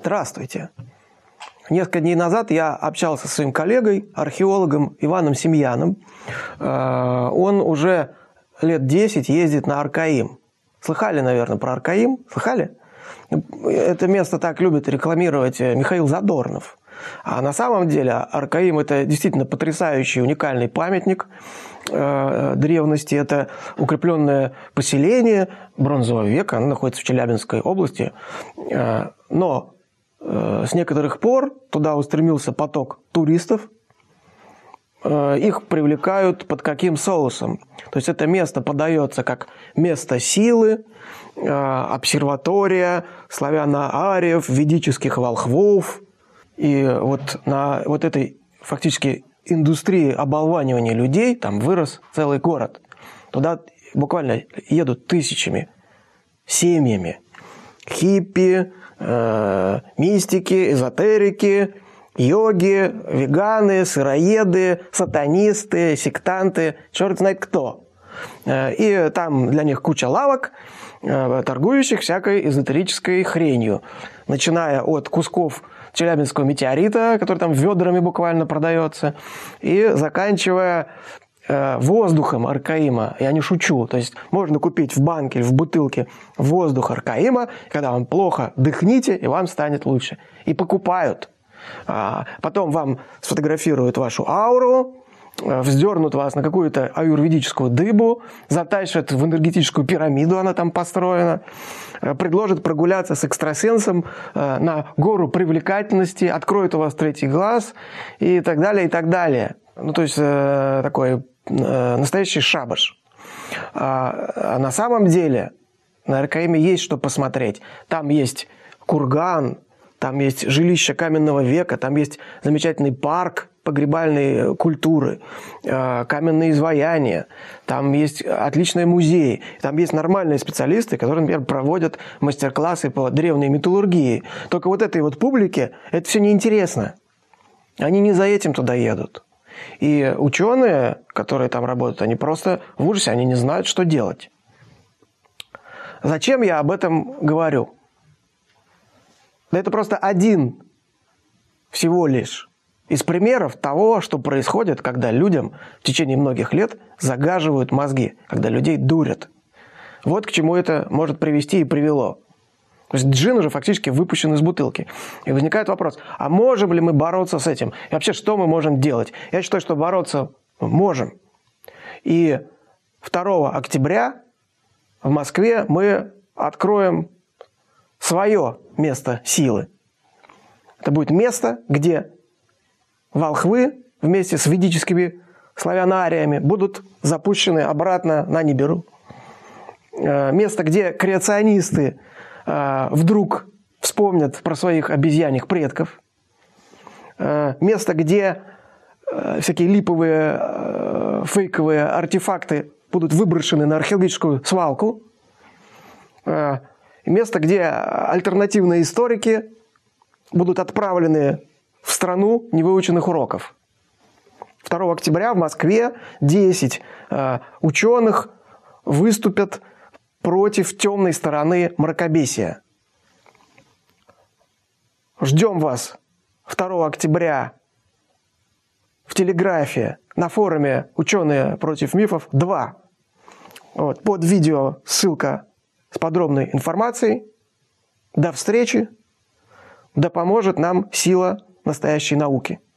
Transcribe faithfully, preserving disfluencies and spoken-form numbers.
Здравствуйте. Несколько дней назад я общался со своим коллегой, археологом Иваном Семьяном. Он уже лет десять ездит на Аркаим. Слыхали, наверное, про Аркаим? Слыхали? Это место так любит рекламировать Михаил Задорнов. А на самом деле Аркаим – это действительно потрясающий, уникальный памятник э, древности. Это укрепленное поселение бронзового века, оно находится в Челябинской области. Э, но э, с некоторых пор туда устремился поток туристов. Э, их привлекают под каким соусом? То есть это место подается как место силы, э, обсерватория славяно-ариев, ведических волхвов. И вот на вот этой фактически индустрии оболванивания людей там вырос целый город. Туда буквально едут тысячами, семьями. Хиппи, э, мистики, эзотерики, йоги, веганы, сыроеды, сатанисты, сектанты, черт знает кто. И там для них куча лавок, торгующих всякой эзотерической хренью. Начиная от кусков челябинского метеорита, который там ведрами буквально продается, и заканчивая э, воздухом Аркаима. Я не шучу. То есть можно купить в банке или в бутылке воздух Аркаима, когда вам плохо, дыхните, и вам станет лучше. И покупают. А потом вам сфотографируют вашу ауру, вздернут вас на какую-то аюрведическую дыбу, затащат в энергетическую пирамиду, она там построена, предложат прогуляться с экстрасенсом на гору привлекательности, откроют у вас третий глаз и так далее, и так далее. Ну, то есть такой настоящий шабаш. А на самом деле на Аркаиме есть что посмотреть. Там есть курган, там есть жилище каменного века, там есть замечательный парк погребальной культуры, каменные изваяния, там есть отличные музеи, там есть нормальные специалисты, которые, например, проводят мастер-классы по древней металлургии. Только вот этой вот публике это все неинтересно. Они не за этим туда едут. И ученые, которые там работают, они просто в ужасе, они не знают, что делать. Зачем я об этом говорю? Да это просто один всего лишь из примеров того, что происходит, когда людям в течение многих лет загаживают мозги, когда людей дурят. Вот к чему это может привести и привело. То есть джин уже фактически выпущен из бутылки. И возникает вопрос, а можем ли мы бороться с этим? И вообще, что мы можем делать? Я считаю, что бороться можем. И второго октября в Москве мы откроем свое место силы. Это будет место, где волхвы вместе с ведическими славяно-ариями будут запущены обратно на Нибиру. Место, где креационисты вдруг вспомнят про своих обезьяньих предков. Место, где всякие липовые, фейковые артефакты будут выброшены на археологическую свалку. Место, где альтернативные историки будут отправлены в страну невыученных уроков. второго октября в Москве десять э, ученых выступят против темной стороны мракобесия. Ждем вас второго октября в Телеграфе на форуме «Ученые против мифов два». Вот, под видео ссылка с подробной информацией. До встречи. Да поможет нам сила настоящей науки.